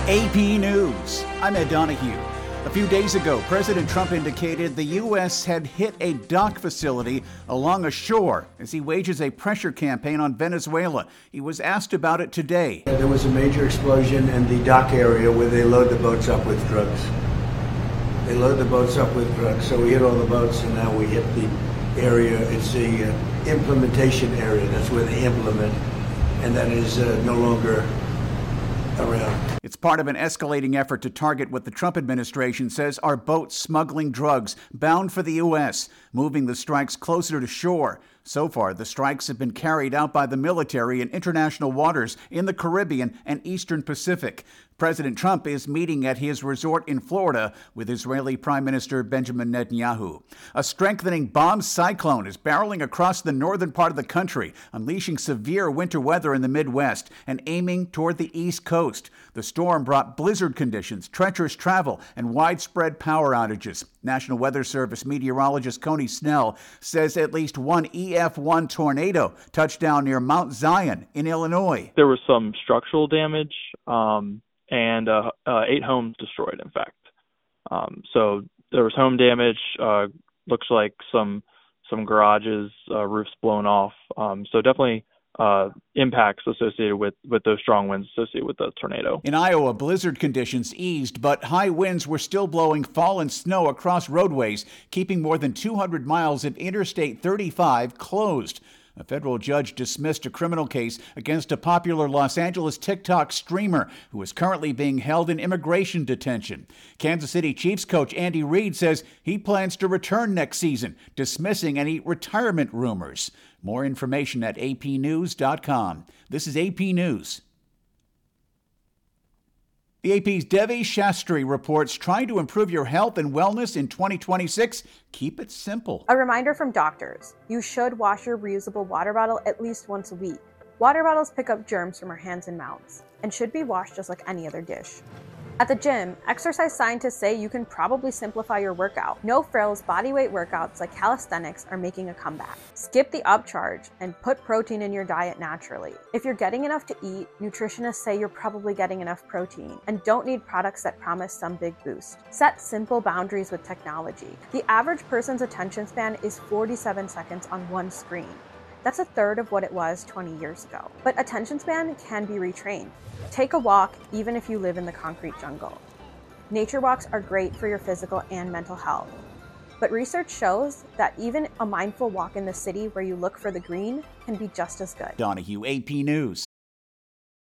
AP News. I'm Ed Donahue. A few days ago, President Trump indicated the U.S. had hit a dock facility along a shore as he wages a pressure campaign on Venezuela. He was asked about it today. There was a major explosion in the dock area where they load the boats up with drugs. They load the boats up with drugs. So we hit all the boats, and now we hit the area. It's the implementation area. That's where they implement, and that is no longer around. It's part of an escalating effort to target what the Trump administration says are boats smuggling drugs bound for the U.S., moving the strikes closer to shore. So far, the strikes have been carried out by the military in international waters in the Caribbean and Eastern Pacific. President Trump is meeting at his resort in Florida with Israeli Prime Minister Benjamin Netanyahu. A strengthening bomb cyclone is barreling across the northern part of the country, unleashing severe winter weather in the Midwest and aiming toward the East Coast. The storm brought blizzard conditions, treacherous travel, and widespread power outages. National Weather Service meteorologist Coney Snell says at least one EF1 tornado touched down near Mount Zion in Illinois. There was some structural damage and 8 homes destroyed, in fact. So there was home damage, looks like some garages, roofs blown off. So definitely impacts associated with those strong winds associated with the tornado. In Iowa, blizzard conditions eased, but high winds were still blowing fallen snow across roadways, keeping more than 200 miles of Interstate 35 closed. A federal judge dismissed a criminal case against a popular Los Angeles TikTok streamer who is currently being held in immigration detention. Kansas City Chiefs coach Andy Reid says he plans to return next season, dismissing any retirement rumors. More information at apnews.com. This is AP News. The AP's Devi Shastri reports trying to improve your health and wellness in 2026. Keep it simple. A reminder from doctors. You should wash your reusable water bottle at least once a week. Water bottles pick up germs from our hands and mouths and should be washed just like any other dish. At the gym, exercise scientists say you can probably simplify your workout. No-frills bodyweight workouts like calisthenics are making a comeback. Skip the upcharge and put protein in your diet naturally. If you're getting enough to eat, nutritionists say you're probably getting enough protein and don't need products that promise some big boost. Set simple boundaries with technology. The average person's attention span is 47 seconds on one screen. That's a third of what it was 20 years ago. But attention span can be retrained. Take a walk even if you live in the concrete jungle. Nature walks are great for your physical and mental health. But research shows that even a mindful walk in the city where you look for the green can be just as good. Donahue, AP News.